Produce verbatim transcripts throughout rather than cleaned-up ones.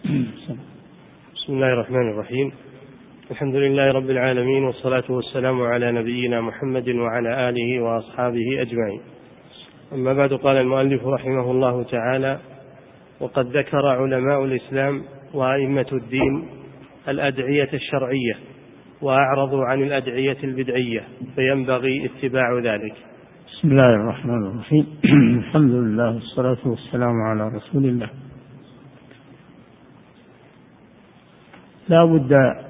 بسم الله الرحمن الرحيم. الحمد لله رب العالمين، والصلاة والسلام على نبينا محمد وعلى آله وأصحابه أجمعين. أما بعد، قال المؤلف رحمه الله تعالى: وقد ذكر علماء الإسلام وأئمة الدين الأدعية الشرعية وأعرضوا عن الأدعية البدعية، فينبغي اتباع ذلك. بسم الله الرحمن الرحيم. الحمد لله والصلاة والسلام على رسول الله. لا بد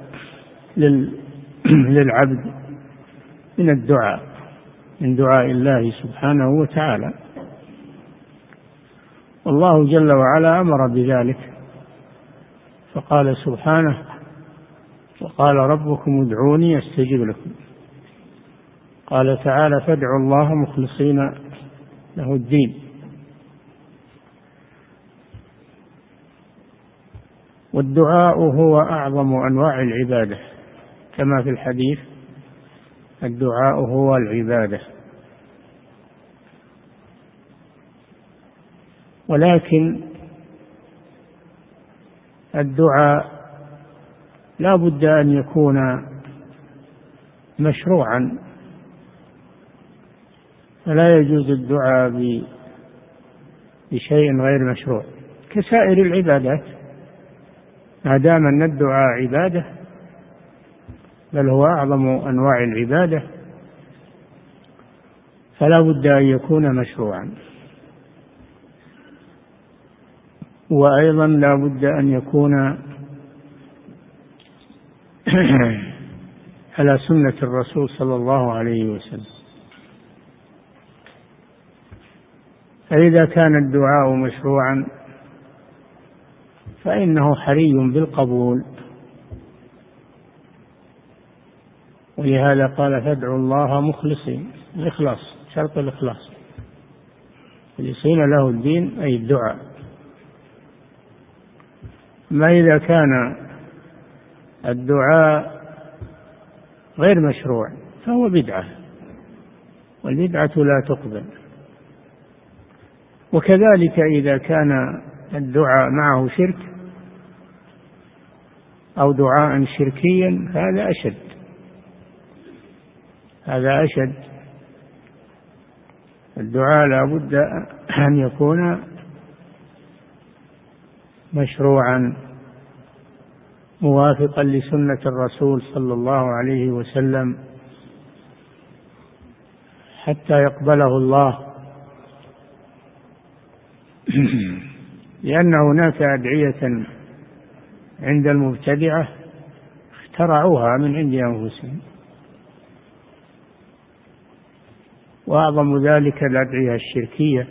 للعبد من الدعاء، من دعاء الله سبحانه وتعالى، والله جل وعلا أمر بذلك، فقال سبحانه: وقال ربكم ادعوني أستجب لكم. قال تعالى: فادعوا الله مخلصين له الدين. والدعاء هو أعظم أنواع العبادة، كما في الحديث: الدعاء هو العبادة. ولكن الدعاء لا بد أن يكون مشروعا، فلا يجوز الدعاء بشيء غير مشروع كسائر العبادات، ما دام أن الدعاء عبادة، بل هو أعظم أنواع العبادة، فلا بد أن يكون مشروعا. وأيضا لا بد أن يكون على سنة الرسول صلى الله عليه وسلم. فإذا كان الدعاء مشروعا فإنه حري بالقبول، ولهذا قال: فادعوا الله مخلصين. الإخلاص، شرط الإخلاص، مخلصين له الدين، أي الدعاء. ما إذا كان الدعاء غير مشروع فهو بدعة، والبدعة لا تقبل. وكذلك إذا كان الدعاء معه شرك أو دعاء شركيا هذا أشد، هذا أشد. الدعاء لا بد أن يكون مشروعا موافقا لسنة الرسول صلى الله عليه وسلم حتى يقبله الله. لأن هناك أدعية عند المبتدعة اخترعوها من عند أنفسهم، وأعظم ذلك الأدعية الشركية،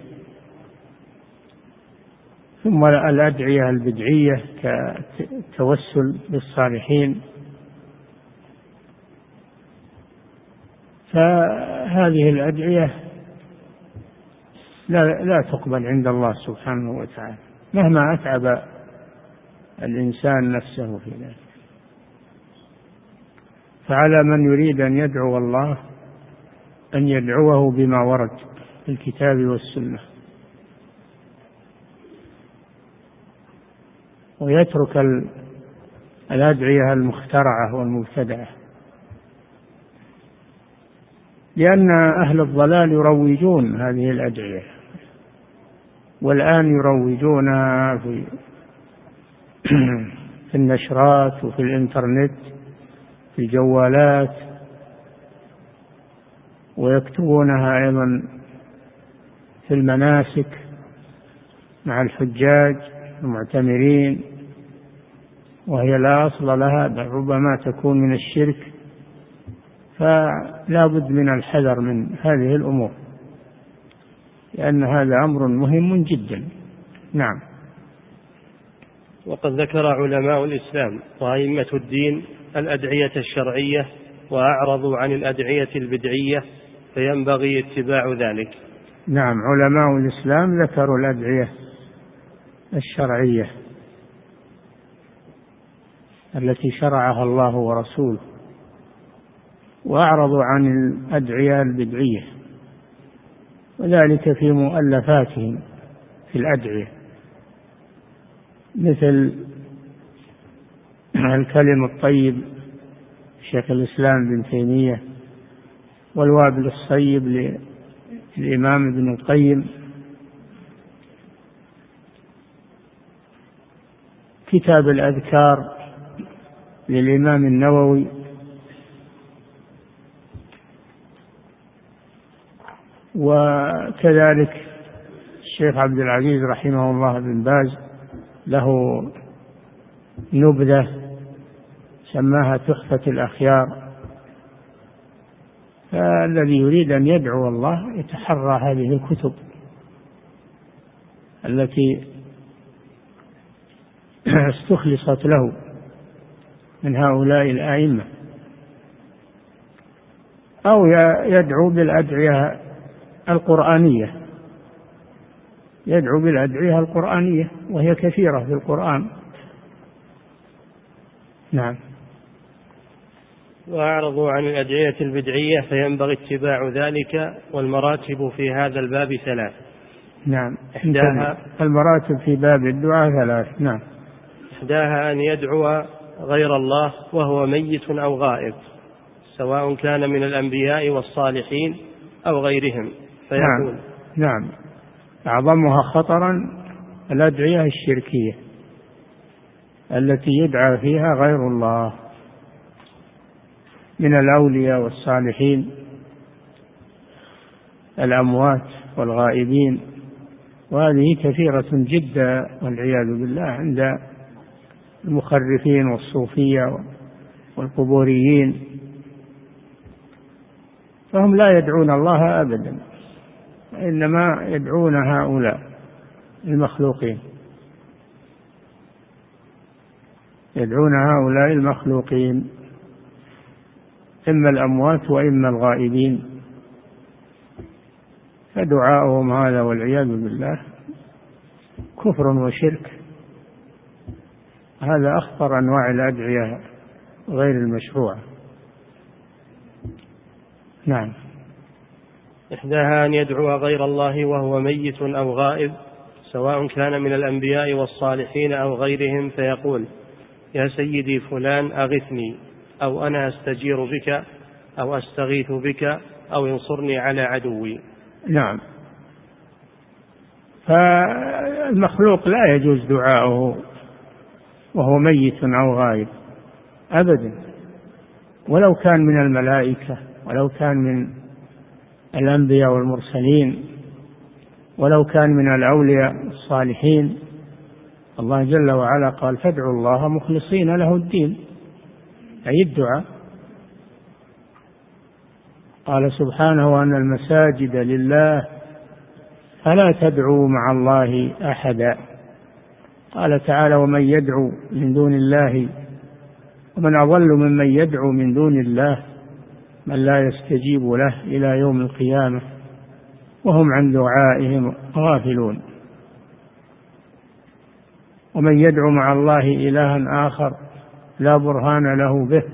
ثم الأدعية البدعية كالتوسل بالصالحين. فهذه الأدعية لا, لا تقبل عند الله سبحانه وتعالى مهما أتعب الإنسان نفسه في ذلك. فعلى من يريد أن يدعو الله أن يدعوه بما ورد في الكتاب والسنة، ويترك الأدعية المخترعة والمبتدعة، لأن أهل الضلال يروجون هذه الأدعية، والآن يروجونها في في النشرات وفي الإنترنت في الجوالات، ويكتبونها أيضا في المناسك مع الحجاج المعتمرين، وهي لا أصل لها، بل ربما تكون من الشرك. فلا بد من الحذر من هذه الأمور، لأن هذا أمر مهم جدا. نعم. وقد ذكر علماء الإسلام وأئمة الدين الأدعية الشرعية وأعرضوا عن الأدعية البدعية، فينبغي اتباع ذلك. نعم، علماء الإسلام ذكروا الأدعية الشرعية التي شرعها الله ورسوله، وأعرضوا عن الأدعية البدعية، وذلك في مؤلفاتهم في الأدعية، مثل الكلم الطيب شيخ الإسلام ابن تيمية، والوابل الصيب للإمام ابن القيم، كتاب الأذكار للإمام النووي، وكذلك الشيخ عبد العزيز رحمه الله بن باز له نبذة سماها تحفة الأخيار. فالذي يريد أن يدعو الله يتحرى هذه الكتب التي استخلصت له من هؤلاء الأئمة، أو يدعو بالأدعية القرآنية، يدعو بالأدعية القرآنية وهي كثيرة في القرآن. نعم. وأعرضوا عن الأدعية البدعية فينبغي اتباع ذلك، والمراتب في هذا الباب ثلاث. نعم. إحداها المراتب في باب الدعاء ثلاث. نعم. إحداها أن يدعو غير الله وهو ميت أو غائب، سواء كان من الأنبياء والصالحين أو غيرهم، فيقول. نعم. نعم. أعظمها خطرا الأدعية الشركية التي يدعى فيها غير الله من الأولياء والصالحين الأموات والغائبين، وهذه كثيرة جدا والعياذ بالله عند المخرفين والصوفية والقبوريين، فهم لا يدعون الله أبدا، إنما يدعون هؤلاء المخلوقين، يدعون هؤلاء المخلوقين إما الأموات وإما الغائبين، فدعاؤهم هذا والعياذ بالله كفر وشرك. هذا أخطر أنواع الأدعية غير المشروعة. نعم. إحداها أن يدعو غير الله وهو ميت أو غائب، سواء كان من الأنبياء والصالحين أو غيرهم، فيقول: يا سيدي فلان أغثني، أو أنا أستجير بك، أو أستغيث بك، أو انصرني على عدوي. نعم. فالمخلوق لا يجوز دعاؤه وهو ميت أو غائب أبدا، ولو كان من الملائكة، ولو كان من الأنبياء والمرسلين، ولو كان من الأولياء الصالحين. الله جل وعلا قال: فادعوا الله مخلصين له الدين، أي الدعاء. قال سبحانه: وأن المساجد لله فلا تدعوا مع الله أحدا. قال تعالى: ومن يدعو من دون الله، ومن أضل ممن يدعو من دون الله من لا يستجيب له إلى يوم القيامة وهم عن دعائهم غافلون. ومن يدعو مع الله إلها آخر لا برهان له به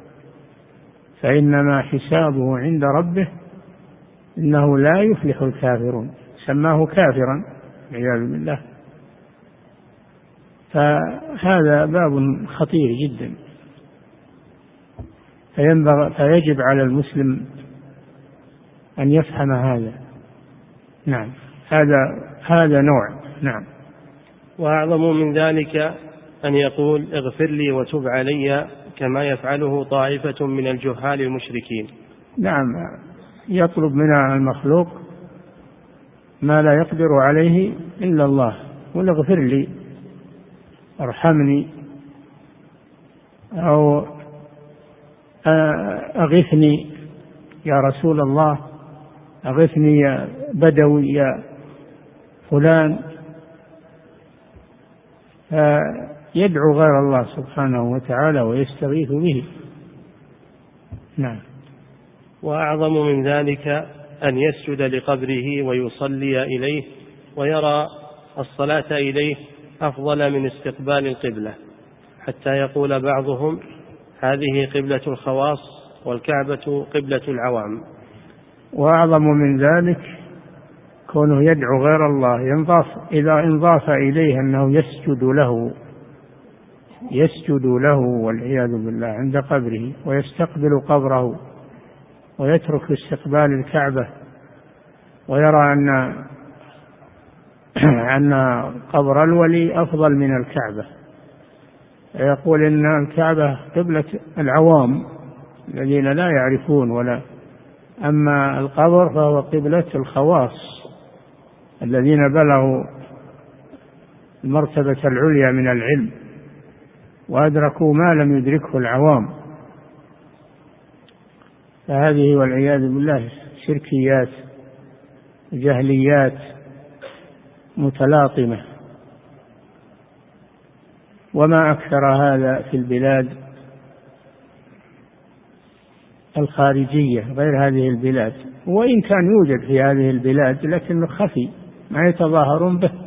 فإنما حسابه عند ربه إنه لا يفلح الكافرون. سماه كافرا والعياذ بالله. فهذا باب خطير جدا، فينبغي فيجب على المسلم أن يفهم هذا. نعم. هذا هذا نوع. نعم. وأعظم من ذلك أن يقول: اغفر لي وتب علي، كما يفعله طائفة من الجهال المشركين. نعم. يطلب من المخلوق ما لا يقدر عليه إلا الله، قل اغفر لي، ارحمني، أو أغثني يا رسول الله، أغثني يا بدوي يا فلان. يدعو غير الله سبحانه وتعالى ويستغيث به. نعم. وأعظم من ذلك أن يسجد لقبره ويصلي إليه، ويرى الصلاة إليه أفضل من استقبال القبلة، حتى يقول بعضهم: هذه قبلة الخواص والكعبة قبلة العوام. وأعظم من ذلك كونه يدعو غير الله، ينضاف إذا انضاف إليه أنه يسجد له، يسجد له والعياذ بالله عند قبره ويستقبل قبره ويترك استقبال الكعبة، ويرى أن أن قبر الولي أفضل من الكعبة، يقول إن الكعبة قبلة العوام الذين لا يعرفون، ولا أما القبر فهو قبلة الخواص الذين بلغوا المرتبة العليا من العلم وأدركوا ما لم يدركه العوام. فهذه والعياذ بالله شركيات جهليات متلاطمة. وما أكثر هذا في البلاد الخارجية غير هذه البلاد، وإن كان يوجد في هذه البلاد لكنه خفي ما يتظاهرون به،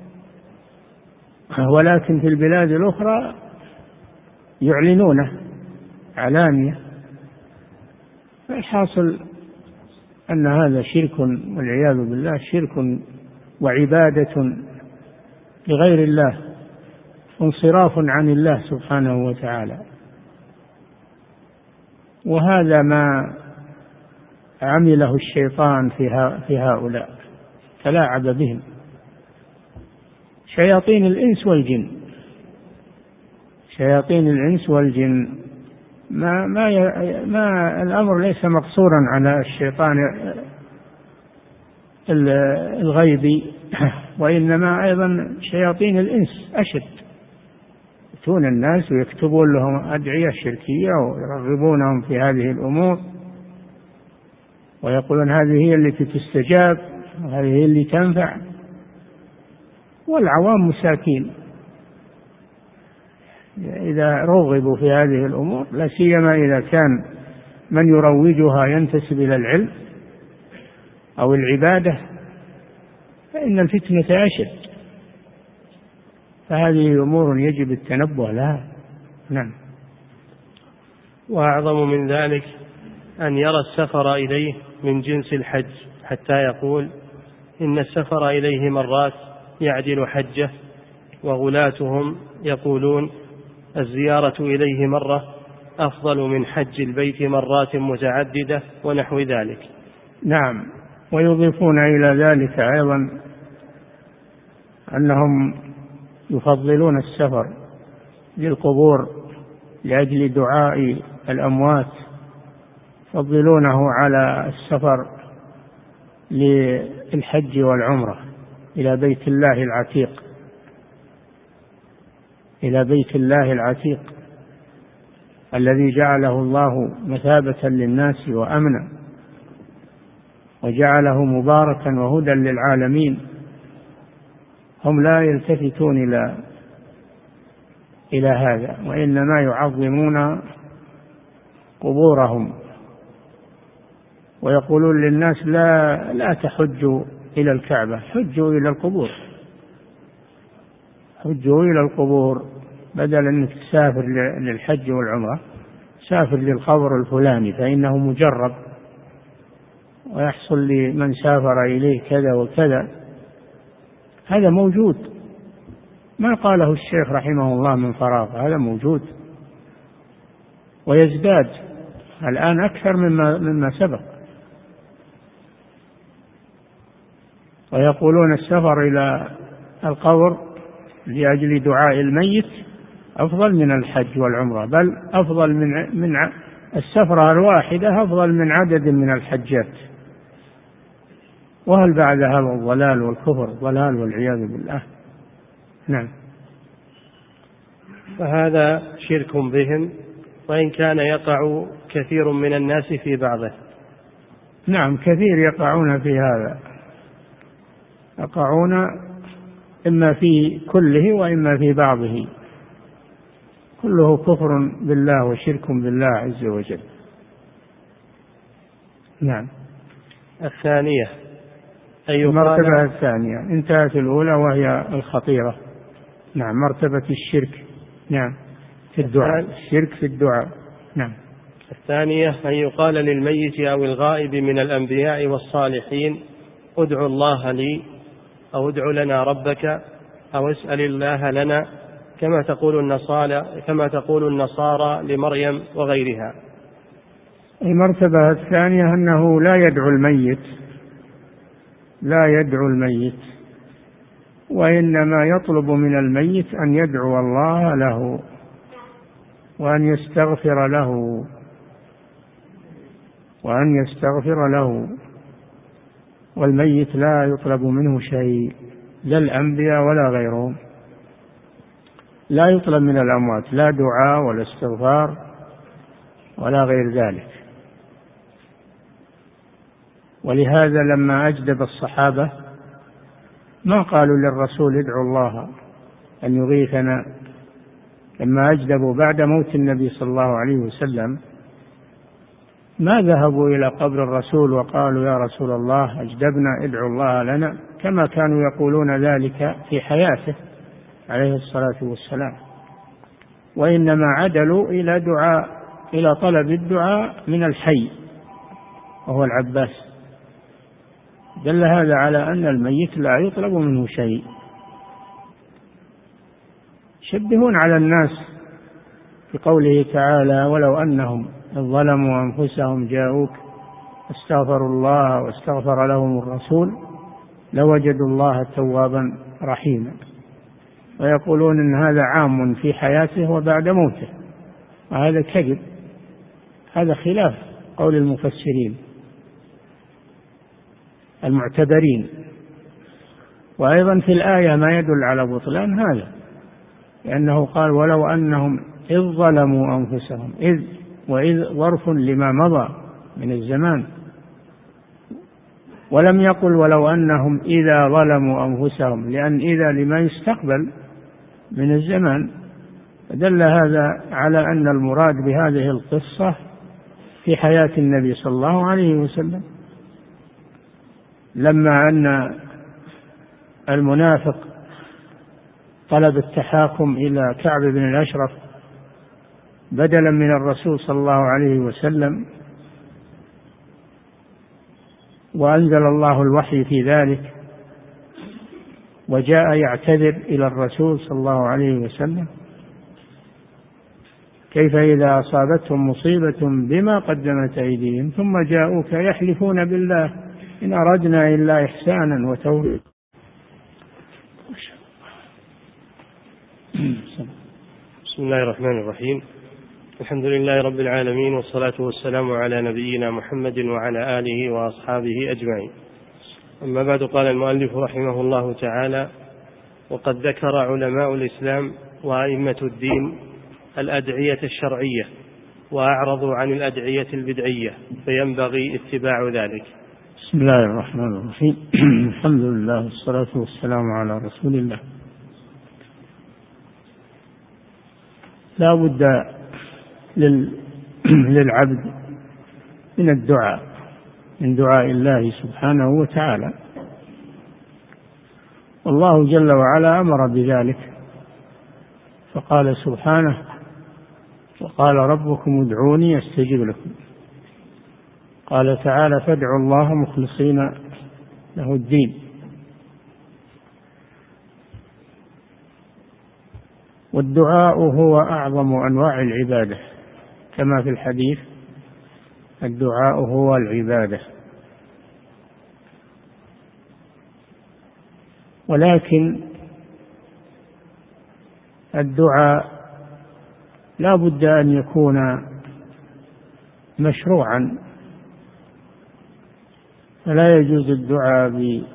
ولكن في البلاد الأخرى يعلنونه علانية. الحاصل أن هذا شرك والعياذ بالله، شرك وعبادة لغير الله، انصراف عن الله سبحانه وتعالى. وهذا ما عمله الشيطان في هؤلاء، تلاعب بهم شياطين الإنس والجن. شياطين الإنس والجن ما ما ما الأمر ليس مقصورا على الشيطان الغيبي، وإنما أيضا شياطين الإنس أشد، يأتون الناس ويكتبون لهم أدعية شركية ويرغبونهم في هذه الأمور، ويقولون هذه هي التي تستجاب وهذه هي اللي تنفع، والعوام مساكين إذا رغبوا في هذه الأمور، لا سيما إذا كان من يروجها ينتسب إلى العلم أو العبادة، فإن الفتنة أشد. فهذه أمور يجب التنبه لها. نعم. وأعظم من ذلك أن يرى السفر إليه من جنس الحج، حتى يقول إن السفر إليه مرات يعدل حجة، وغلاتهم يقولون الزيارة إليه مرة أفضل من حج البيت مرات متعددة ونحو ذلك. نعم. ويضيفون إلى ذلك أيضا أنهم يفضلون السفر للقبور لأجل دعاء الأموات، يفضلونه على السفر للحج والعمرة إلى بيت الله العتيق إلى بيت الله العتيق الذي جعله الله مثابة للناس وأمنا، وجعله مباركا وهدى للعالمين. هم لا يلتفتون إلى إلى هذا، وإنما يعظمون قبورهم، ويقولون للناس لا لا تحجوا إلى الكعبة، حجوا إلى القبور، حجوا إلى القبور، بدل أنك تسافر للحج والعمرة سافر للقبر الفلاني فإنه مجرب ويحصل لمن سافر إليه كذا وكذا. هذا موجود، ما قاله الشيخ رحمه الله من فراغ، هذا موجود ويزداد الآن أكثر مما, مما سبق. ويقولون السفر إلى القبر لأجل دعاء الميت أفضل من الحج والعمرة، بل أفضل من من السفرة الواحدة أفضل من عدد من الحجات. وهل بعد هذا الضلال والكفر ضلال والعياذ بالله. نعم. فهذا شرك بهم، وإن كان يقع كثير من الناس في بعضه. نعم، كثير يقعون في هذا، يقعون إما في كله وإما في بعضه، كله كفر بالله وشرك بالله عز وجل. نعم. الثانية أي المرتبة الثانية انتهت الأولى وهي الخطيرة. نعم. مرتبة الشرك. نعم. في الدعاء، الشرك في الدعاء. نعم. الثانية أن يقال للميت أو الغائب من الأنبياء والصالحين ادعوا الله لي، أو ادعوا لنا ربك، أو اسأل الله لنا، كما تقول النصارى كما تقول النصارى لمريم وغيرها. المرتبة الثانية أنه لا يدعو الميت لا يدعو الميت وإنما يطلب من الميت أن يدعو الله له وأن يستغفر له وأن يستغفر له والميت لا يطلب منه شيء، لا الأنبياء ولا غيرهم، لا يطلب من الأموات لا دعاء ولا استغفار ولا غير ذلك. ولهذا لما أجدب الصحابة ما قالوا للرسول ادعوا الله أن يغيثنا، لما أجدبوا بعد موت النبي صلى الله عليه وسلم ما ذهبوا إلى قبر الرسول وقالوا يا رسول الله أجدبنا ادعوا الله لنا، كما كانوا يقولون ذلك في حياته عليه الصلاة والسلام، وإنما عدلوا إلى دعاء إلى طلب الدعاء من الحي وهو العباس. دل هذا على أن الميت لا يطلب منه شيء. يشبهون على الناس في قوله تعالى ولو أنهم ظلموا أنفسهم جاءوك استغفروا الله واستغفر لهم الرسول لوجدوا الله توابا رحيما، ويقولون إن هذا عام في حياته وبعد موته، وهذا كذب، هذا خلاف قول المفسرين المعتبرين. وأيضا في الآية ما يدل على بطلان هذا، لأنه قال ولو أنهم إذ ظلموا أنفسهم، إذ وإذ ظرف لما مضى من الزمان، ولم يقل ولو أنهم إذا ظلموا أنفسهم، لأن إذا لما يستقبل من الزمان، فدل هذا على أن المراد بهذه القصة في حياة النبي صلى الله عليه وسلم، لما أن المنافق طلب التحاكم إلى كعب بن الأشرف بدلا من الرسول صلى الله عليه وسلم، وأنزل الله الوحي في ذلك وجاء يعتذر إلى الرسول صلى الله عليه وسلم، كيف إذا أصابتهم مصيبة بما قدمت أيديهم ثم جاءوك يحلفون بالله إن أردنا إلا إحسانا وتوفيقا. بسم الله الرحمن الرحيم، الحمد لله رب العالمين، والصلاة والسلام على نبينا محمد وعلى آله وأصحابه أجمعين. أما بعد، قال المؤلف رحمه الله تعالى: وقد ذكر علماء الإسلام وأئمة الدين الأدعية الشرعية وأعرضوا عن الأدعية البدعية، فينبغي اتباع ذلك. بسم الله الرحمن الرحيم. الحمد لله والصلاة والسلام على رسول الله. لا بد للعبد من الدعاء، من دعاء الله سبحانه وتعالى، والله جل وعلا أمر بذلك، فقال سبحانه: وقال ربكم ادعوني أستجب لكم. قال تعالى: فادعوا الله مخلصين له الدين. والدعاء هو أعظم أنواع العبادة، كما في الحديث: الدعاء هو العبادة. ولكن الدعاء لا بد أن يكون مشروعا، فلا يجوز الدعاء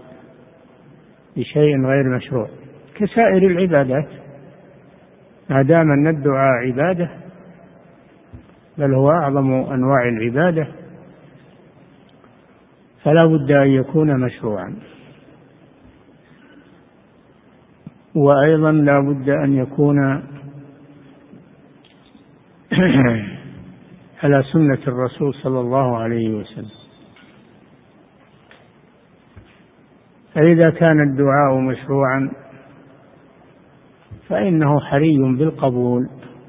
بشيء غير مشروع كسائر العبادات، ما دام أن الدعاء عبادة، بل هو أعظم أنواع العبادة، فلا بد أن يكون مشروعا. وأيضا لا بد أن يكون على سنة الرسول صلى الله عليه وسلم. فإذا كان الدعاء مشروعا فإنه حري بالقبول،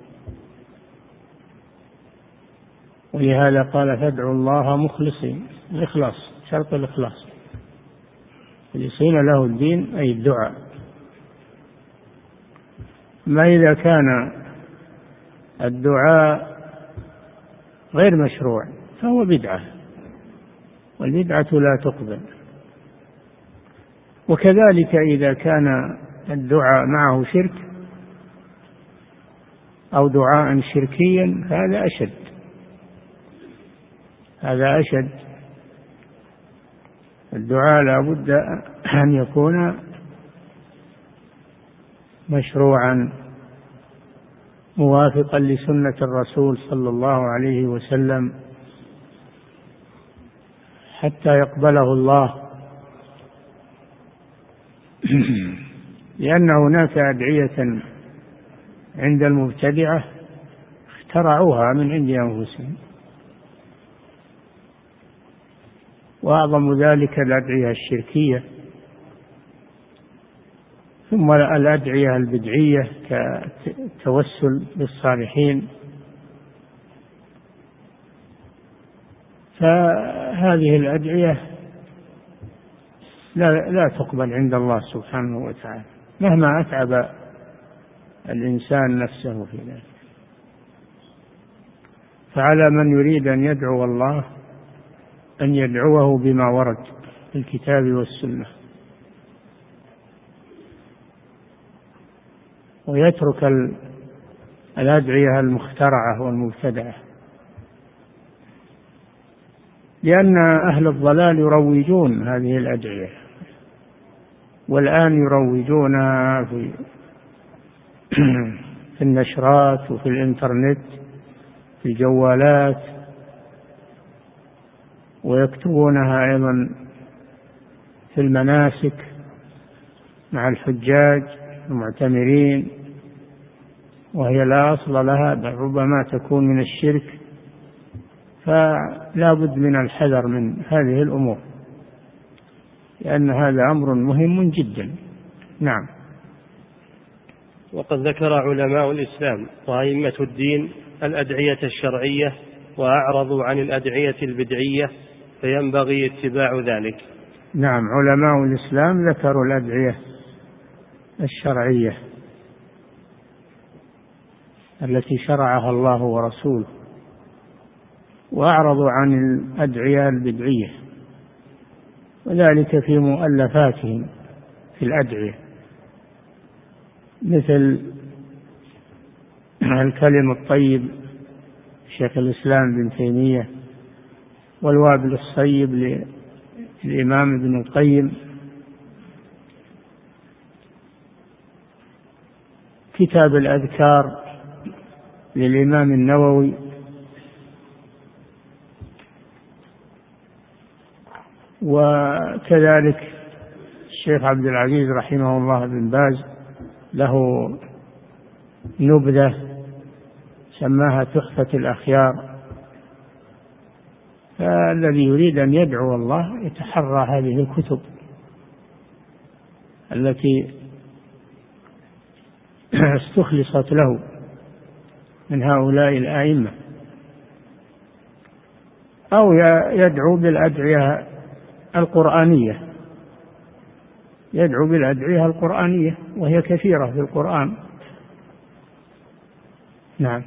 ولهذا قال: فادعوا الله مخلصين، الإخلاص، شرط الإخلاص، مخلصين له الدين أي الدعاء. ما إذا كان الدعاء غير مشروع فهو بدعة، والبدعة لا تقبل. وكذلك إذا كان الدعاء معه شرك أو دعاء شركيا هذا أشد، هذا أشد. الدعاء لا بد أن يكون مشروعا موافقا لسنة الرسول صلى الله عليه وسلم حتى يقبله الله. لأن هناك أدعية عند المبتدعة اخترعوها من عند أنفسهم، وأعظم ذلك الأدعية الشركية، ثم الأدعية البدعية كالتوسل بالصالحين. فهذه الأدعية لا, لا تقبل عند الله سبحانه وتعالى مهما أتعب الإنسان نفسه في ذلك. فعلى من يريد أن يدعو الله أن يدعوه بما ورد في الكتاب والسنة، ويترك الأدعية المخترعة والمبتدعة، لأن أهل الضلال يروجون هذه الأدعية، والآن يروجونها في في النشرات وفي الإنترنت في الجوالات، ويكتبونها أيضا في المناسك مع الحجاج المعتمرين، وهي لا أصل لها، بل ربما تكون من الشرك. فلا بد من الحذر من هذه الأمور، لأن هذا أمر مهم جدا. نعم. وقد ذكر علماء الإسلام وأئمة الدين الأدعية الشرعية وأعرضوا عن الأدعية البدعية، فينبغي اتباع ذلك. نعم، علماء الإسلام ذكروا الأدعية الشرعية التي شرعها الله ورسوله، وأعرضوا عن الأدعية البدعية، وذلك في مؤلفاتهم في الأدعية، مثل الكلم الطيب شيخ الإسلام ابن تيمية، والوابل الصيب للإمام ابن القيم، كتاب الأذكار للإمام النووي، وكذلك الشيخ عبد العزيز رحمه الله بن باز له نبذة سماها تحفة الأخيار. فالذي يريد أن يدعو الله يتحرى هذه الكتب التي استخلصت له من هؤلاء الأئمة، أو يدعو بالأدعية القرآنية، يدعو بالأدعية القرآنية وهي كثيرة في القرآن. نعم.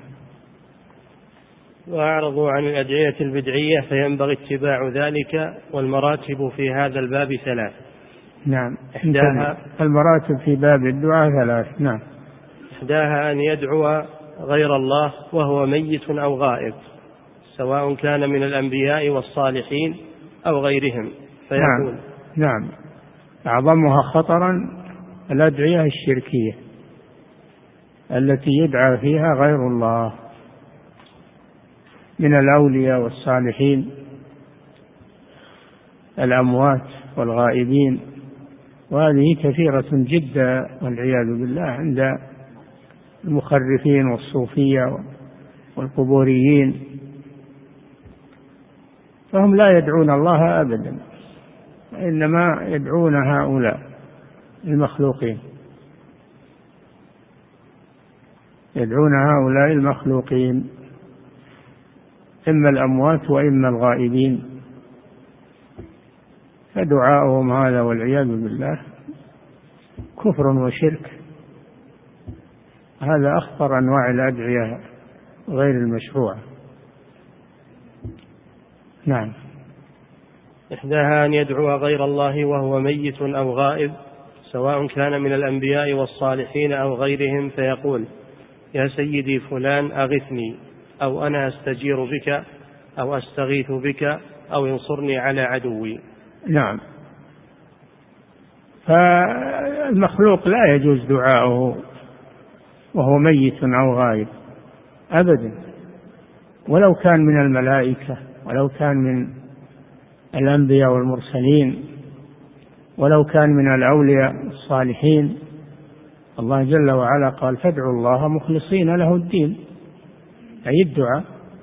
وأعرضوا عن الأدعية البدعية فينبغي اتباع ذلك، والمراتب في هذا الباب ثلاث. نعم. إحداها المراتب في باب الدعاء ثلاث. نعم. إحداها أن يدعو غير الله وهو ميت أو غائب، سواء كان من الأنبياء والصالحين أو غيرهم، فيكون. نعم. نعم. أعظمها خطرا الأدعية الشركية التي يدعى فيها غير الله من الأولياء والصالحين، الأموات والغائبين، وهذه كثيرة جدا والعياذ بالله عند المخرفين والصوفية والقبوريين، فهم لا يدعون الله أبدا، إنما يدعون هؤلاء المخلوقين، يدعون هؤلاء المخلوقين إما الأموات وإما الغائبين، فدعاؤهم هذا والعياذ بالله كفر وشرك. هذا أخطر أنواع الأدعية غير المشروعة. نعم. إحداها أن يدعو غير الله وهو ميت أو غائب، سواء كان من الأنبياء والصالحين أو غيرهم، فيقول: يا سيدي فلان أغثني، أو أنا أستجير بك، أو أستغيث بك، أو انصرني على عدوي. نعم. فالمخلوق لا يجوز دعاؤه وهو ميت أو غائب أبدا، ولو كان من الملائكة، ولو كان من الأنبياء والمرسلين، ولو كان من الأولياء الصالحين. الله جل وعلا قال: فادعوا الله مخلصين له الدين، أي الدعاء.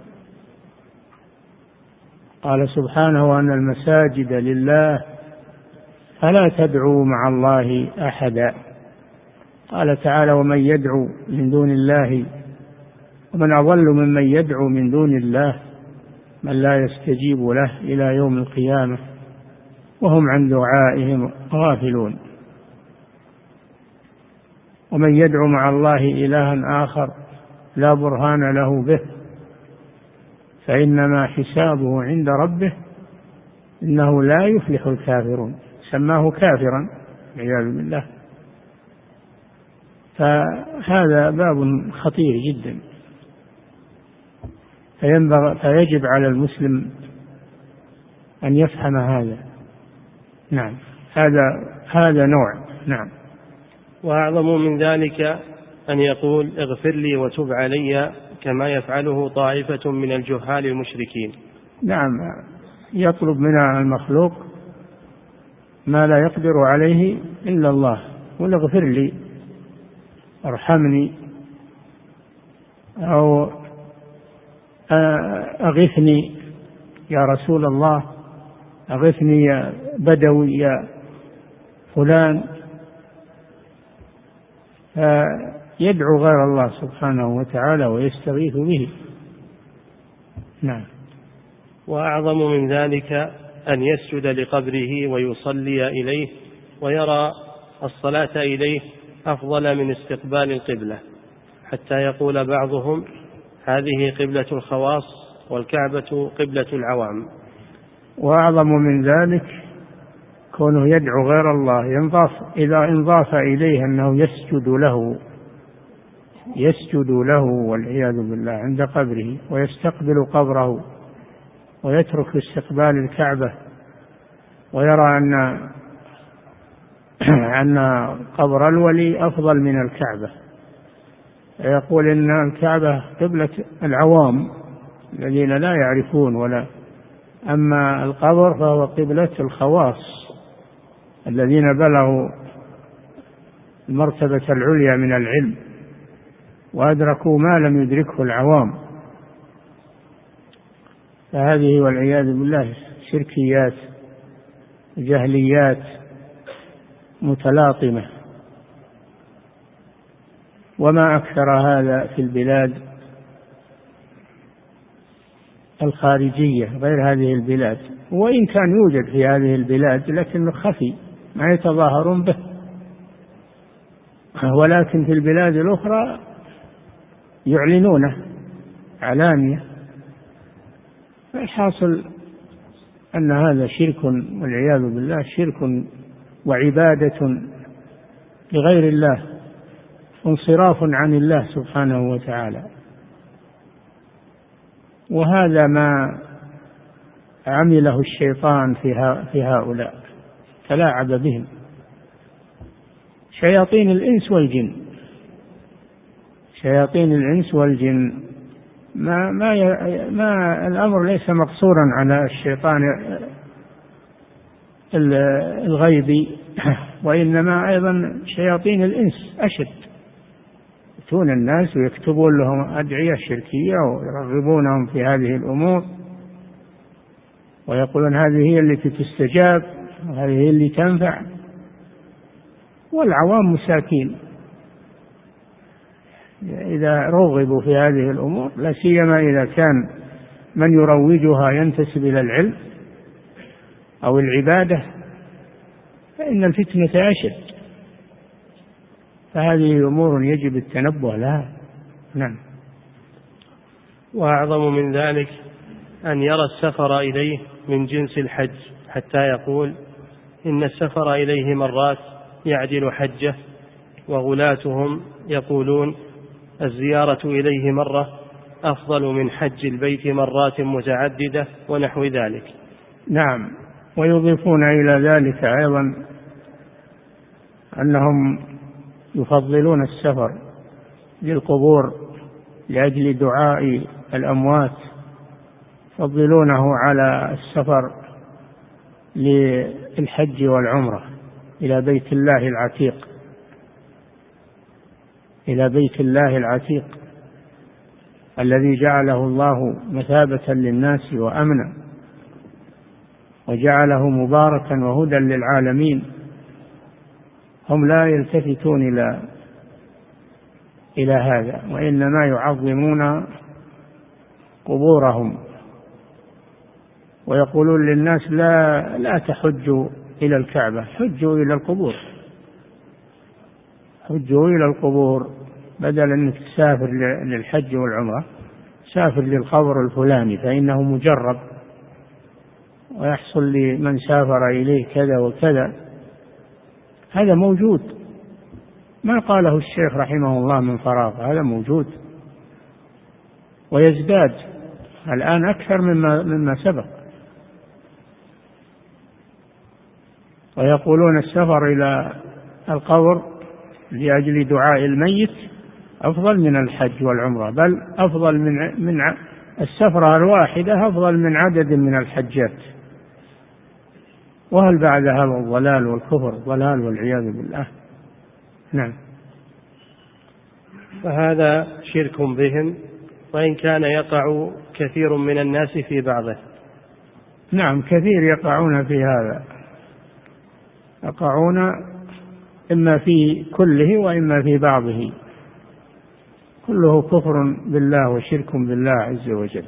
قال سبحانه: وأن المساجد لله فلا تدعوا مع الله أحدا. قال تعالى: ومن يدعو من دون الله، ومن أضل ممن يدعو من دون الله من لا يستجيب له إلى يوم القيامة وهم عن دعائهم غافلون. ومن يدعو مع الله إلها آخر لا برهان له به فإنما حسابه عند ربه إنه لا يفلح الكافرون. سماه كافرا والعياذ بالله. فهذا باب خطير جدا، فينبغي فيجب على المسلم أن يفهم هذا. نعم. هذا هذا نوع. نعم. وأعظم من ذلك أن يقول: اغفر لي وتب علي، كما يفعله طائفة من الجهال المشركين. نعم. يطلب من المخلوق ما لا يقدر عليه إلا الله، قل اغفر لي، ارحمني، أو أغثني يا رسول الله، أغثني يا بدوي يا فلان. يدعو غير الله سبحانه وتعالى ويستغيث به. نعم. وأعظم من ذلك أن يسجد لقبره ويصلي إليه، ويرى الصلاة إليه أفضل من استقبال القبلة، حتى يقول بعضهم: هذه قبلة الخواص والكعبة قبلة العوام. وأعظم من ذلك كونه يدعو غير الله، ينضاف إذا انضاف إليه أنه يسجد له يسجد له والعياذ بالله عند قبره، ويستقبل قبره، ويترك استقبال الكعبة، ويرى أن أن قبر الولي أفضل من الكعبة، يقول إن الكعبة قبلة العوام الذين لا يعرفون، ولا أما القبر فهو قبلة الخواص الذين بلغوا المرتبة العليا من العلم وأدركوا ما لم يدركه العوام. فهذه والعياذ بالله شركيات جهليات متلاطمة. وما أكثر هذا في البلاد الخارجية غير هذه البلاد، وإن كان يوجد في هذه البلاد لكنه خفي ما يتظاهرون به، ولكن في البلاد الأخرى يعلنونه علانية. الحاصل أن هذا شرك والعياذ بالله، شرك وعبادة لغير الله، انصراف عن الله سبحانه وتعالى. وهذا ما عمله الشيطان في هؤلاء، تلاعب بهم شياطين الإنس والجن. شياطين الإنس والجن ما ما ما الأمر ليس مقصورا على الشيطان الغيبي، وإنما أيضا شياطين الإنس أشد، يأتون الناس ويكتبون لهم أدعية شركية ويرغبونهم في هذه الأمور، ويقولون هذه هي التي تستجاب وهذه هي اللي تنفع، والعوام مساكين إذا رغبوا في هذه الأمور، لا سيما إذا كان من يروجها ينتسب إلى العلم أو العبادة، فإن الفتنة أشد. فهذه أمور يجب التنبه لها. نعم. وأعظم من ذلك أن يرى السفر إليه من جنس الحج، حتى يقول إن السفر إليه مرات يعدل حجة، وغلاتهم يقولون الزيارة إليه مرة أفضل من حج البيت مرات متعددة ونحو ذلك. نعم. ويضيفون إلى ذلك أيضا أنهم يفضلون السفر للقبور لأجل دعاء الأموات، يفضلونه على السفر للحج والعمرة إلى بيت الله العتيق إلى بيت الله العتيق الذي جعله الله مثابة للناس وأمنا، وجعله مباركا وهدى للعالمين. هم لا يلتفتون إلى إلى هذا، وإنما يعظمون قبورهم، ويقولون للناس لا لا تحجوا إلى الكعبة، حجوا إلى القبور، حجوا إلى القبور، بدل أنك تسافر للحج والعمرة سافر للقبر الفلاني فإنه مجرب ويحصل لمن سافر إليه كذا وكذا. هذا موجود، ما قاله الشيخ رحمه الله من فراغ، هذا موجود ويزداد الآن أكثر مما, مما سبق. ويقولون السفر إلى القبر لأجل دعاء الميت أفضل من الحج والعمرة، بل أفضل من من السفرة الواحدة أفضل من عدد من الحجات. وهل بعد هذا الضلال والكفر ضلال والعياذ بالله. نعم. فهذا شرك بهم، وإن كان يقع كثير من الناس في بعضه. نعم، كثير يقعون في هذا، يقعون إما في كله وإما في بعضه، كله كفر بالله وشرك بالله عز وجل.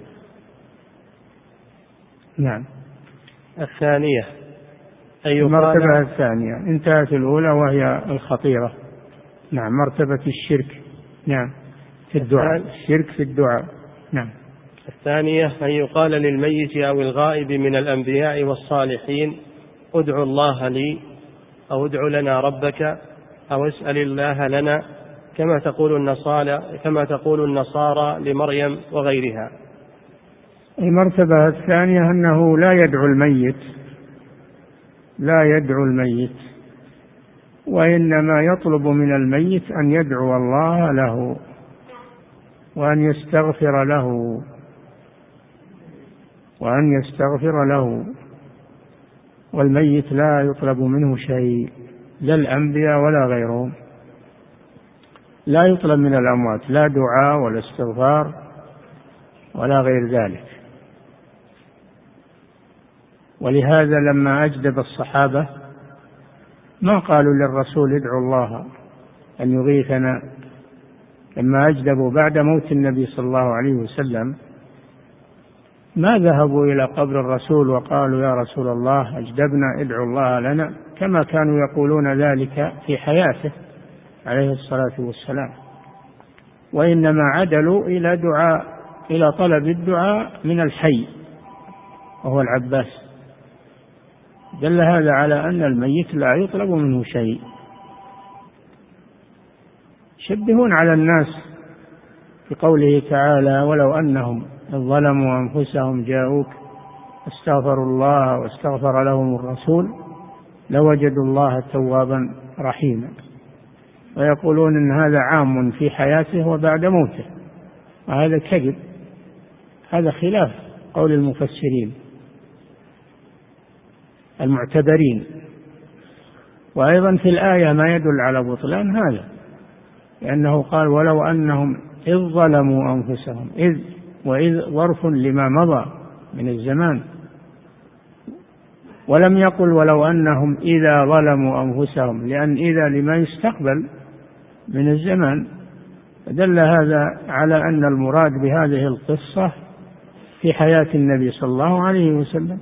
نعم. الثانية أي المرتبة الثانية انتهت الأولى وهي الخطيرة. نعم. مرتبة الشرك. نعم. في الدعاء، الشرك في الدعاء. نعم. الثانية أن يقال للميت أو الغائب من الأنبياء والصالحين ادعوا الله لي، أو ادعوا لنا ربك، أو اسأل الله لنا، كما تقول النصارى كما تقول النصارى لمريم وغيرها. المرتبة الثانية أنه لا يدعو الميت لا يدعو الميت وإنما يطلب من الميت أن يدعو الله له وأن يستغفر له وأن يستغفر له والميت لا يطلب منه شيء، لا الأنبياء ولا غيرهم، لا يطلب من الأموات لا دعاء ولا استغفار ولا غير ذلك. ولهذا لما أجدب الصحابة ما قالوا للرسول ادعوا الله أن يغيثنا، لما أجدبوا بعد موت النبي صلى الله عليه وسلم ما ذهبوا إلى قبر الرسول وقالوا يا رسول الله أجدبنا ادعوا الله لنا، كما كانوا يقولون ذلك في حياته عليه الصلاة والسلام، وإنما عدلوا إلى دعاء إلى طلب الدعاء من الحي وهو العباس. دل هذا على أن الميت لا يطلب منه شيء. يشبهون على الناس في قوله تعالى ولو أنهم ظلموا أنفسهم جاءوك استغفروا الله واستغفر لهم الرسول لوجدوا الله توابا رحيما، ويقولون إن هذا عام في حياته وبعد موته، وهذا كذب، هذا خلاف قول المفسرين المعتبرين. وأيضا في الآية ما يدل على بطلان هذا، لأنه قال ولو أنهم إذ ظلموا أنفسهم، إذ وإذ ظرف لما مضى من الزمان، ولم يقل ولو أنهم إذا ظلموا أنفسهم، لأن إذا لما يستقبل من الزمان، فدل هذا على أن المراد بهذه القصة في حياة النبي صلى الله عليه وسلم،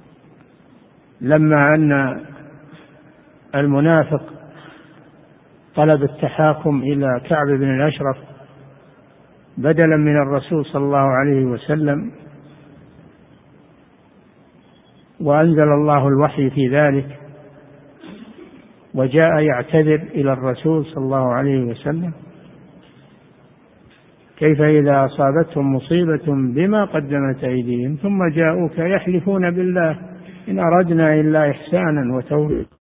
لما أن المنافق طلب التحاكم إلى كعب بن الأشرف بدلا من الرسول صلى الله عليه وسلم، وأنزل الله الوحي في ذلك، وجاء يعتذر إلى الرسول صلى الله عليه وسلم. كيف إذا أصابتهم مصيبة بما قدمت أيديهم ثم جاءوك يحلفون بالله إن أردنا إلا إحسانا وتوفيقا